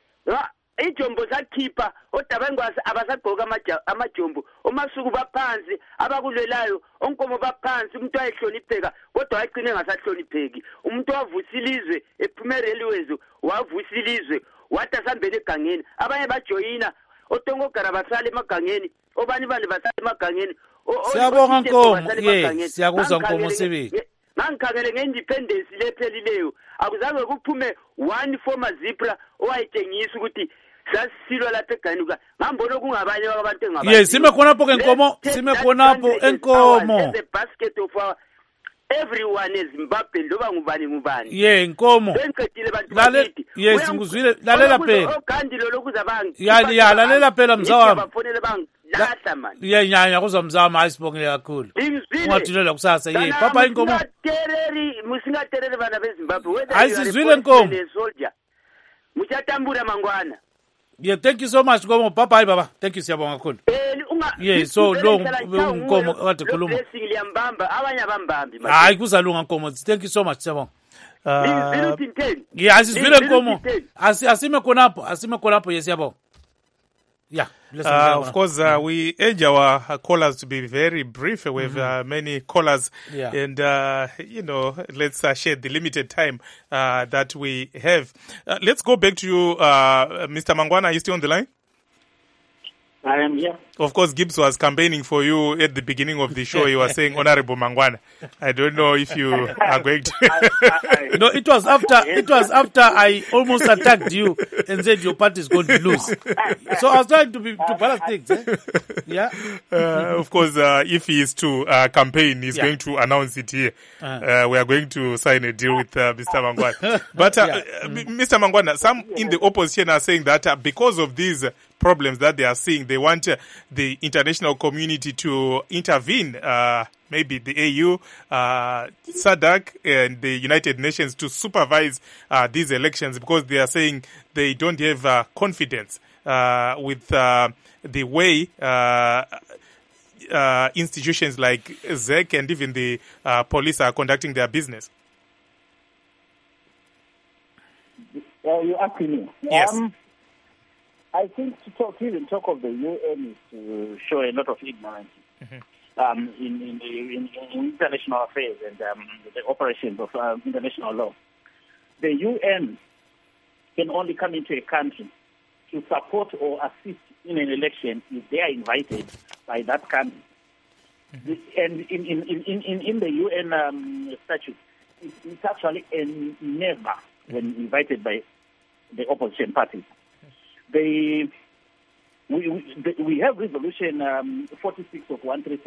ijombo zakhipha odabengo abasagqoka amajombo, omasuku baphansi, abakulwelayo onkomo baphansi, umuntu wayehlonipheka kodwa wagcine engasahlonipheki. Umuntu wavusa ilizwe ephume railways, wavusa ilizwe wathi asambele egangeni, abanye bajoyina otongogara basala emagangeni, obani bani basala emagangeni. Siyabonga Nkomo, siyakuzwa Nkomo sibili. Mangikhangele nge-independence lephelileyo akuzange kuphume one former Zipra owayetshengisa ukuthi sasilwa lapha egangeni. Ngambona kungabanye abantu engabanye. Yes, sime khonapho ke Nkomo, sime khonapho Nkomo. The basket of our everyone is Zimbabwe loba ngubani. Yeah, Nkomo. Benqedile bantu bakithi. Yes, ngizwile lalela phela. Ogandilo lokuza bangi. Ya lalela phela mzawami. Bafonele bangi. Lahla man. Yeah, nyanya kuzwa mzawami ayisibongile kakhulu. Ungathulela kusasa ye. Papa Nkomo. Musingatereri bana beZimbabwe. Ayisizwile Nkomo. Muchatambura mangwana. Yeah, thank you so much Nkomo. Bye baba. Thank you siyabonga kakhulu. Yeah, so long Nkomo kade khuluma. Blessing liyambamba abanye abambambi. Hayi kuzalunga Nkomo. Thank you so much siyabonga. Yeah, asizwile Nkomo. Asime khonapho yesiyabonga. Yeah. Of course, we urge our callers to be very brief. We have many callers, and let's share the limited time that we have. Let's go back to you, Mr. Mangwana. Are you still on the line? I am here. Of course, Gibbs was campaigning for you at the beginning of the show. He was saying, Honorable Mangwana. I don't know if you are going to... No, it was after I almost attacked you and said your party is going to lose. So I was trying to balance things. Yeah. Of course, if he is to campaign, he's going to announce it here. We are going to sign a deal with Mr. Mangwana. But Mr. Mangwana, some in the opposition are saying that because of these problems that they are seeing, they want the international community to intervene, maybe the AU, SADC, and the United Nations to supervise these elections, because they are saying they don't have confidence with the way institutions like ZEC and even the police are conducting their business. You're asking me? Yes. I think to even talk of the UN is to show a lot of ignorance in international affairs and the operations of international law. The UN can only come into a country to support or assist in an election if they are invited by that country. And in the UN statute, it's actually never when invited by the opposition parties. We have resolution 46 of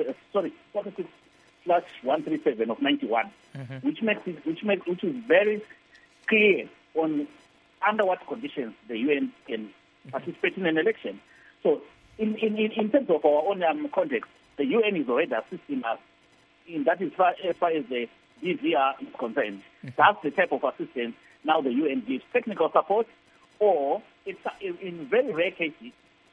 46/137 of 91, which is very clear on under what conditions the UN can participate in an election. So, in terms of our own context, the UN is already assisting us in that as far as the DVR is concerned. That's the type of assistance now the UN gives: technical support, or it's in very rare cases,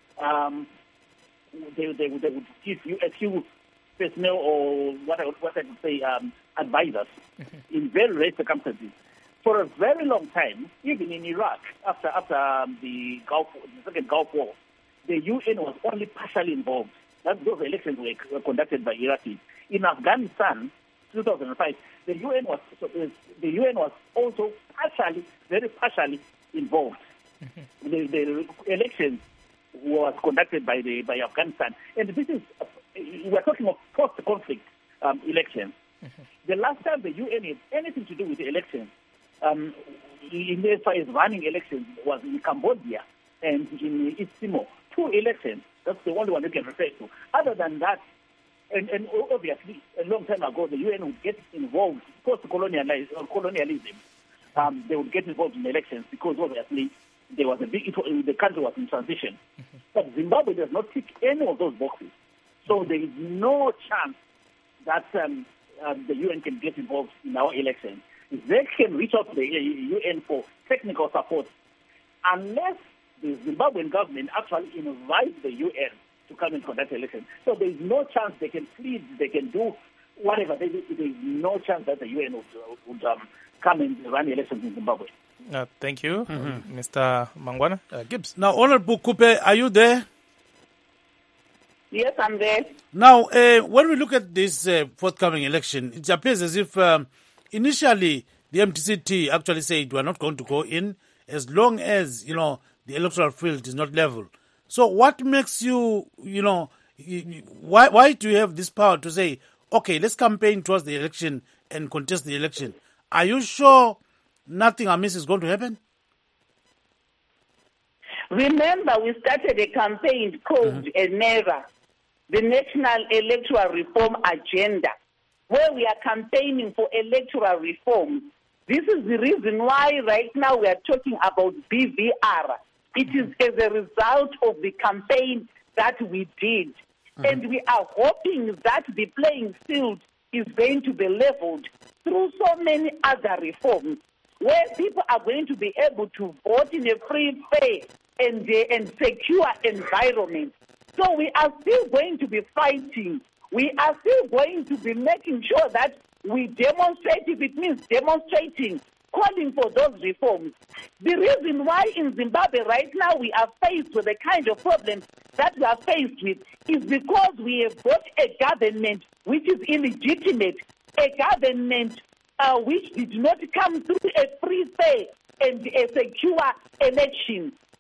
they would give you a few personnel or what I would say advisors in very rare circumstances. For a very long time, even in Iraq, after the second Gulf War, the UN was only partially involved. Those elections were conducted by Iraqis. In Afghanistan, 2005, the UN was also very partially involved. The election was conducted by Afghanistan, and this is we're talking of post-conflict elections. The last time the UN had anything to do with the elections, in as far as running elections, was in Cambodia and in East Timor. 2 elections. That's the only one you can refer to. Other than that, and obviously a long time ago, the UN would get involved post-colonialism. They would get involved in elections because obviously there was the country was in transition. But Zimbabwe does not tick any of those boxes. So there is no chance that the UN can get involved in our elections. They can reach out to the UN for technical support unless the Zimbabwean government actually invites the UN to come and conduct elections. So there is no chance they can plead, they can do whatever they do. There is no chance that the UN would come and run elections in Zimbabwe. Thank you, Mr. Mangwana. Gibbs. Now, Honorable Kupe, are you there? Yes, I'm there. Now, when we look at this forthcoming election, it appears as if initially the MTCT actually said we're not going to go in as long as, the electoral field is not level. So what makes you, why do you have this power to say, okay, let's campaign towards the election and contest the election? Are you sure nothing amiss is going to happen? Remember, we started a campaign called NERA, the National Electoral Reform Agenda, where we are campaigning for electoral reform. This is the reason why right now we are talking about BVR. It is as a result of the campaign that we did. And we are hoping that the playing field is going to be leveled through so many other reforms, where people are going to be able to vote in a free, fair, and secure environment. So we are still going to be fighting. We are still going to be making sure that we demonstrate, if it means demonstrating, calling for those reforms. The reason why in Zimbabwe right now we are faced with the kind of problems that we are faced with is because we have got a government which is illegitimate, a government which did not come through a free, fair, and a secure election.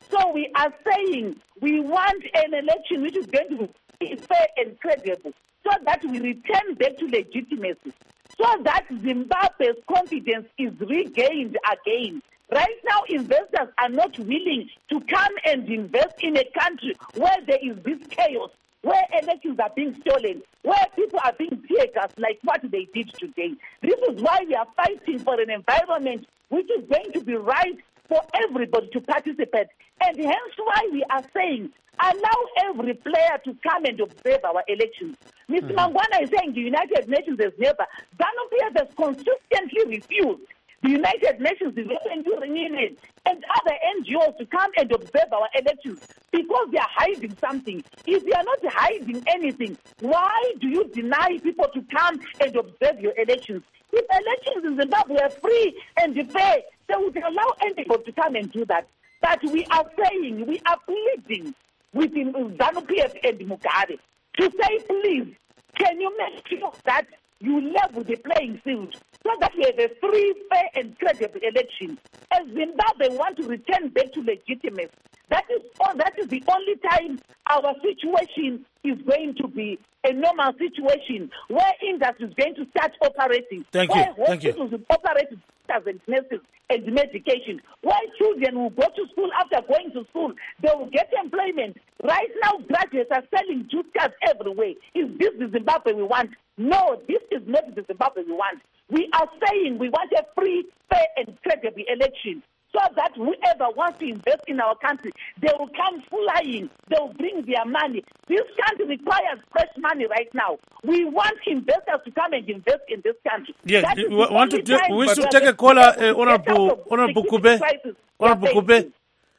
So we are saying we want an election which is going to be fair and credible, so that we return back to legitimacy, so that Zimbabwe's confidence is regained again. Right now, investors are not willing to come and invest in a country where there is this chaos, where elections are being stolen, where people are being tear gassed like what they did today. This is why we are fighting for an environment which is going to be right for everybody to participate. And hence why we are saying, allow every player to come and observe our elections. Mr. Mangwana is saying the United Nations has never. ZANU-PF has consistently refused the United Nations, the European Union, and other NGOs to come and observe our elections because they are hiding something. If they are not hiding anything, why do you deny people to come and observe your elections? If elections in Zimbabwe are free and fair, they would allow anybody to come and do that. But we are saying, we are pleading with ZANU-PF and Mugabe to say, please, can you make sure that you level the playing field so that we have a free, fair, and credible election? As Zimbabwe want to return back to legitimacy, that is the only time our situation is going to be a normal situation where industry is going to start operating, where hospitals will operate with doctors and nurses and medication, where children will go to school after going to school, they will get employment. Right now, graduates are selling juice cards everywhere. Is this the Zimbabwe we want? No, this is not the Zimbabwe we want. We are saying we want a free, fair, and credible election, so that whoever wants to invest in our country, they will come flying, they will bring their money. This country requires fresh money right now. We want investors to come and invest in this country. Yes, we want to take a caller, Honorable Kube. Honorable Kube.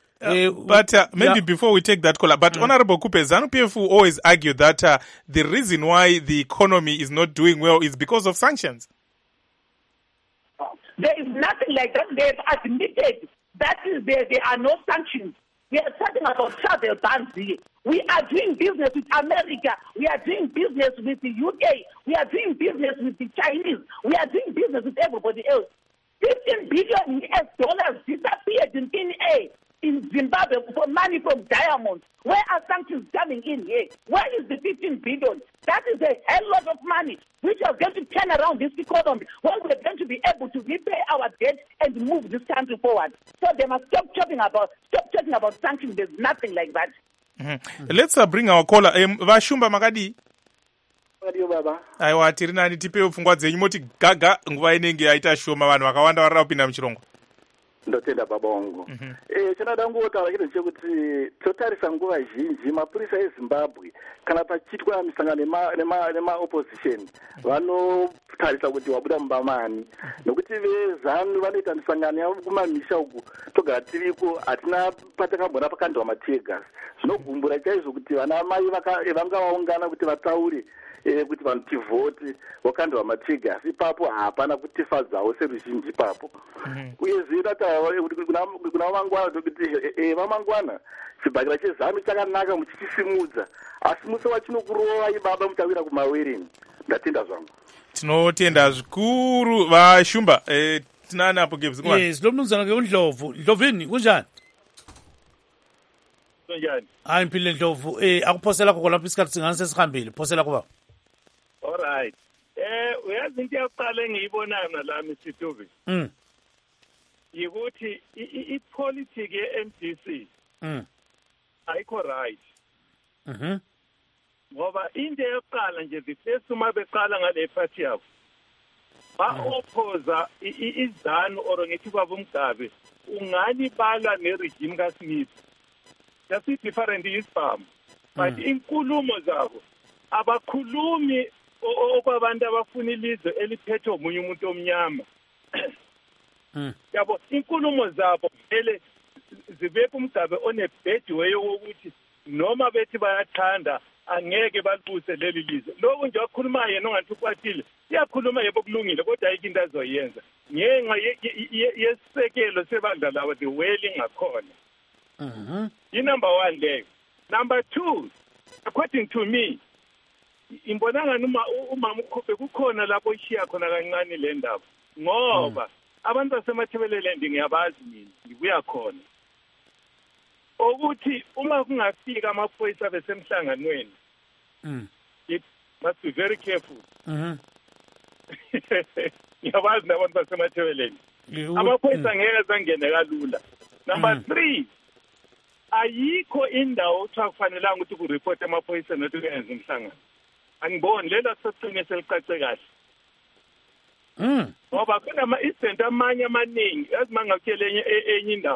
But maybe before we take that caller, but Honorable Kupe, ZANU-PF will always argue that the reason why the economy is not doing well is because of sanctions. There is nothing like that. They have admitted that there are no sanctions. We are talking about travel bans here. We are doing business with America. We are doing business with the UK. We are doing business with the Chinese. We are doing business with everybody else. $15 billion disappeared in thin air in Zimbabwe for money from diamonds. Where are sanctions coming in here? Where is the 15 billion? That is a hell lot of money which are going to turn around this economy when we're going to be able to repay our debt and move this country forward. So they must stop talking about sanctions. There's nothing like that. Let's bring our caller. Vashumba Magadi. Baba. Aiwa tiri nani tipewo pfungwa dzenyu moti gaga nguva inenge yaita shoma vanhu vakawanda varira kupinda muchirongo. Ndotenda baba wangu. Chandada kungotaura chiro chekuti totarisa nguva zhinji mapurisa eZimbabwe kana pachitwa misangano nema opposition vanotarisa kuti wabuda mubamani nokuti vezanu vanoita misangano yavo kumamisha uku togara tiriko hatina patakambona pakandwa mategas zvinogumbura chaizvo kuti vana mai vanga vaungana kuti vataure kuti vanhu tivhoti wakandwa mategas ipapo hapana kutifadzawo seruzhinji ipapo uyezve kuna vamangwana tokuti vamangwana chibhakira chezanu chakanaka muchichisimudza asi musi wachinokurova ibaba muchawira kumawereni. Ndatenda zvangu. Tinotenda zvikuru Vashumba. Tinani apo gebzingwa. Yes, lo mnumzana ke uNdlovu. Ndlovini kunjani? Kunjani? Hayi impilo Ndlovu. Akuphosela khona lapha isikhathi singane sesihambile. Phosela kuba. All right. Uyazi into yokuqala engiyibonayo nalami Sithubi. Yikuthi ipolitiki ye-MDC ayikho right. Ngoba into yokuqala nje befesi uma beqala ngale party yabo ba-opposa izanu or ngithi kwabo Mugabe ungani balwa neregime kaSmith. That's different isibhamu. But inkulumo zabo abakhulumi okwabantu abafuna ilizwe eliphethe omunye umuntu omnyama. Yabo inkulumo zabo vele zibeka uMgabe onebhedi way wokuthi noma bethi bayathanda angeke balibuse leli lizwe. Lokho nje wakhuluma yena ongathi ukwatile iyakhuluma yebo kulungile kodwa ayikho into azoyenza ngenxa yesisekelo sebandla lawo the way lingakhona. Number one leyo. Number two, according to me, imbonanga noma umama ukhuphe kukhona lapho ishiya khona kancane le ndaba ngoba abantu basemathebeleleni ngiyabazi mina ngibuya khona ukuthi uma kungafika amaphoyisa besemhlanganweni it must be very careful. Ngiyabazi nabantu basemathebeleni amaphoyisa ngeke zangene kalula. Number 3, ayikho indawo okuthiwa kufanelanga ukuthi kureport amaphoyisa nokuthi kuyenza umhlangano. Angiboni lela sesicine selicace kahle. Ngoba kunama-incident amanye amaningi azimangakutshela enye indaba.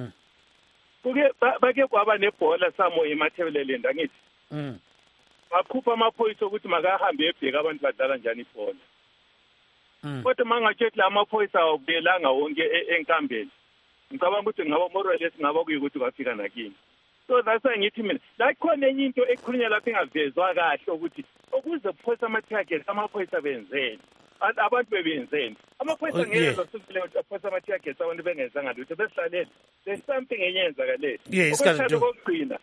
Bake kwaba nebhola samoya emathebeleleni angithi. Bakhupha amaphoyisa ukuthi makahambe ebheka abantu badlala njani ibhola. Kodwa mangatshethi la amaphoyisa awubuyelanga wonke enkambeni. Ngicabanga ukuthi ngaba morales ngaba kuyikuthi kwafika nakini. So that's why ngithi mina la khona enye into ekhulunywa lapha engavezwa kahle ukuthi ukuze uphoyisa ama-targets amaphoyisa benzeni. Abantu bebenzeni. Amaphoyisa ngeke zasukile ukuthi aphoyisa ama-targets abantu bengenzanga lutho besihlalele. There's something enyenzakale. Okugcina.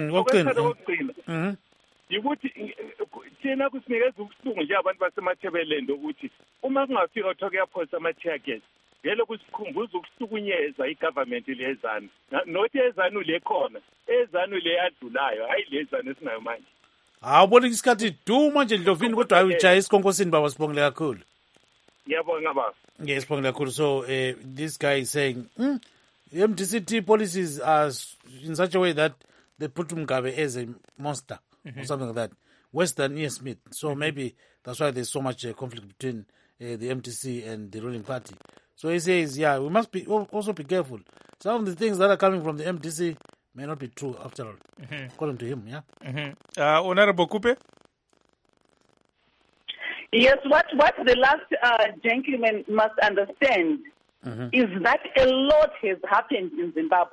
Yikuthi thina kusinikeza ubuhlungu nje abantu basemathebeleni ukuthi uma kungafika kuthiwa kuyaphoyisa ama-targets vele kusikhumbuza ukuhlukunyeza i-government lezanu nothi ezanu le khona ezanu le yadlulayo hayi lezanu esinayo manje. Awubona isikhathi du manje Dlovini kodwa hayi ujaye isikhonkosini baba sibongile kakhulu. Ngiyabonga baba. Yes, sibongile kakhulu. So this guy is saying the MDCT policies are in such a way that they put Mugabe as a monster or something like that, worse than Ian Smith. So maybe that's why there's so much conflict between the MTC and the ruling party. So he says, yeah, we must be also be careful. Some of the things that are coming from the MTC may not be true after all, according to him, yeah? Honorable Kupe? Yes, what the last gentleman must understand is that a lot has happened in Zimbabwe.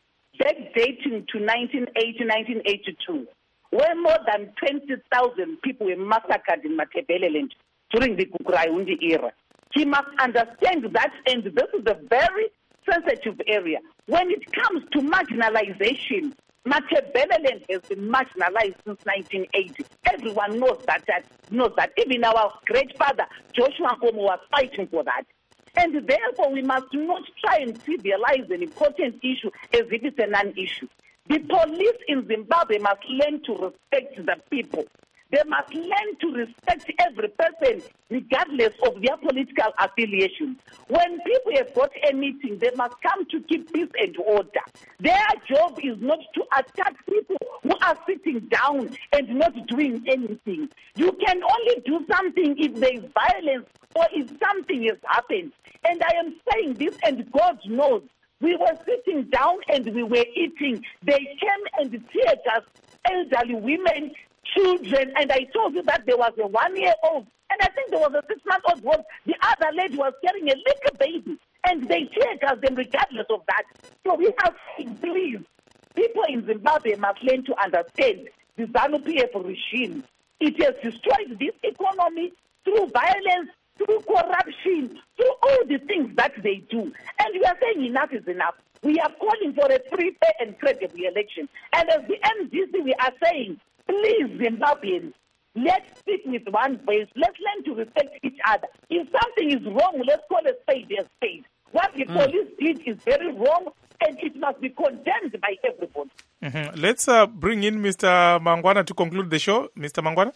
Backdating to 1980, 1982, where more than 20,000 people were massacred in Matabeleland during the Kukurayundi era. He must understand that, and this is a very sensitive area. When it comes to marginalization, Matabeleland has been marginalized since 1980. Everyone knows that. Even our great father, Joshua Nkomo, was fighting for that. And therefore, we must not try and trivialize an important issue as if it's a non-issue. The police in Zimbabwe must learn to respect the people. They must learn to respect every person, regardless of their political affiliation. When people have got a meeting, they must come to keep peace and order. Their job is not to attack people who are sitting down and not doing anything. You can only do something if there is violence or if something has happened. And I am saying this, and God knows. We were sitting down and we were eating. They came and teared us, elderly women, children, and I told you that there was a 1-year-old, and I think there was a 6-month-old one. The other lady was carrying a little baby, and they teared us them regardless of that. So we have to please, people in Zimbabwe must learn to understand the ZANU-PF regime. It has destroyed this economy through violence, through corruption, through all the things that they do. And we are saying enough is enough. We are calling for a free, fair, and credible election. And as the MDC, we are saying, please, Zimbabweans, let's speak with one voice. Let's learn to respect each other. If something is wrong, let's call a spade a spade. What the police did is very wrong, and it must be condemned by everybody. Let's bring in Mr. Mangwana to conclude the show. Mr. Mangwana?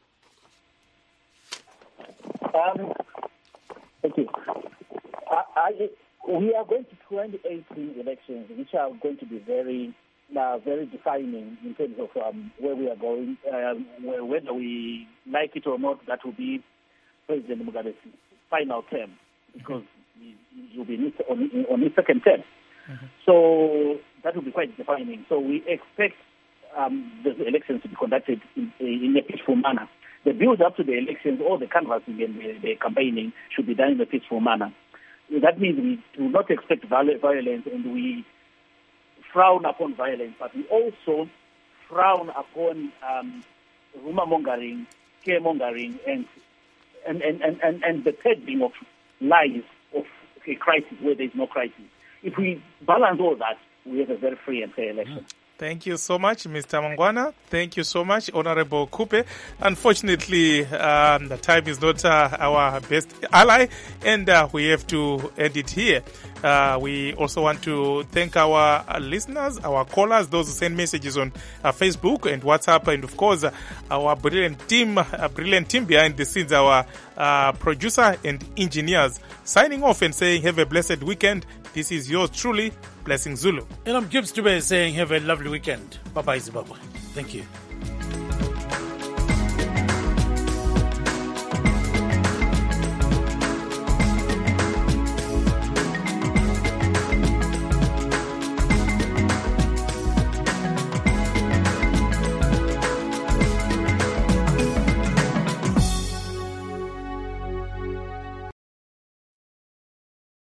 Thank you. We are going to 2018 elections, which are going to be very defining in terms of where we are going. Whether we like it or not, that will be President Mugabe's final term, because he will be on his second term. So that will be quite defining. So we expect the elections to be conducted in a peaceful manner. The build up to the elections, all the canvassing and the campaigning should be done in a peaceful manner. That means we do not expect violence, and we frown upon violence, but we also frown upon rumor-mongering, scaremongering, and the peddling of lies of a crisis where there is no crisis. If we balance all that, we have a very free and fair election. Thank you so much, Mr. Mangwana. Thank you so much, Honorable Kupe. Unfortunately, the time is not our best ally, and we have to end it here. We also want to thank our listeners, our callers, those who send messages on Facebook and WhatsApp, and of course, our brilliant team behind the scenes, our producer and engineers. Signing off and saying, have a blessed weekend. This is yours truly, Blessing Zulu. And I'm Gibbs Dube saying, have a lovely weekend. Bye-bye, Zimbabwe. Thank you.